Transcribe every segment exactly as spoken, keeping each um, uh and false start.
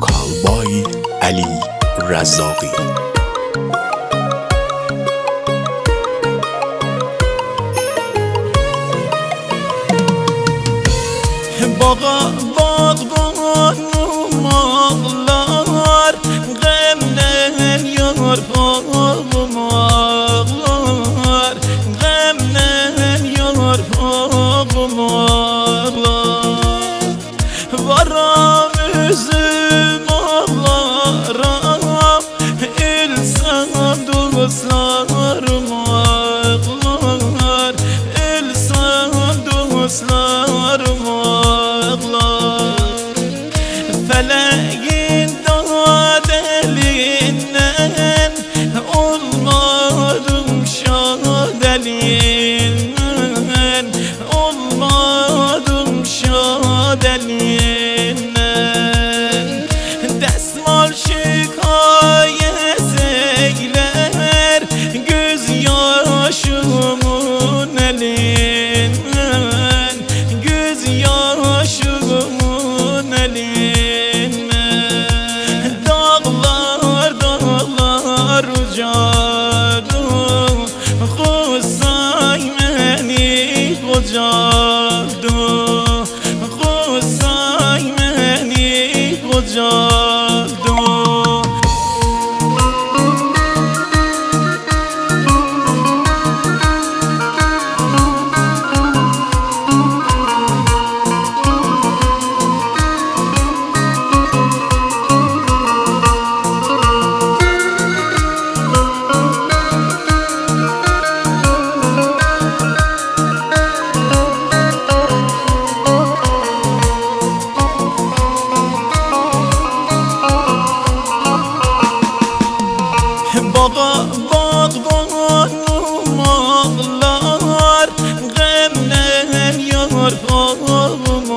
کاوبای علی رزاقی. باغ باغبان و ماغلار غم نمیار باغ و ماغلار غم نمیار باغ و ماغلار وارم üzüm ağlarım İlsan dostlarım ağlar İlsan dostlarım ağlar Feleğin dağ elinden olmadım şad elinden olmadım şad elinden Desmal şikayet eyler göz yaşımın elinden göz yaşımın elinden Dağlar dağlar ucadı Kusay beni kocadı Kusay beni kocadı Bağa bağban و mağlar Gemler yar bağı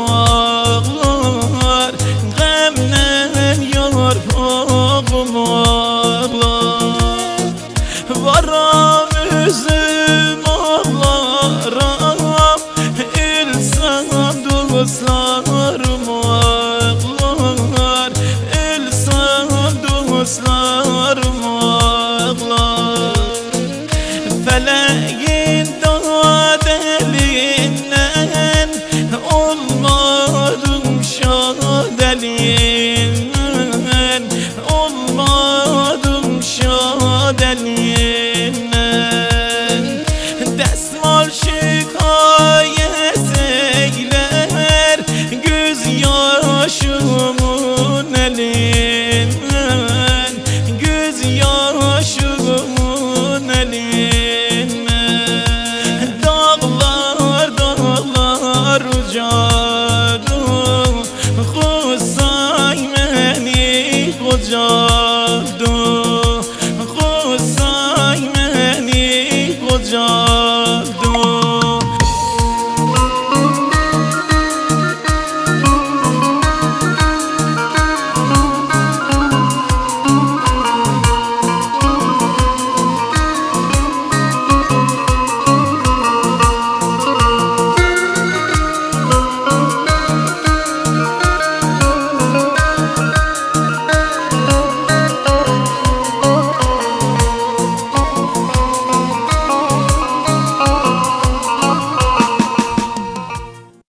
mağlar Gemler yar bağı mağlar Varam üzüm ağlarım İlsan dostlarım ağlar İlsan dostlarım ağlar Feleğin dağ elinden olmadım şad elinden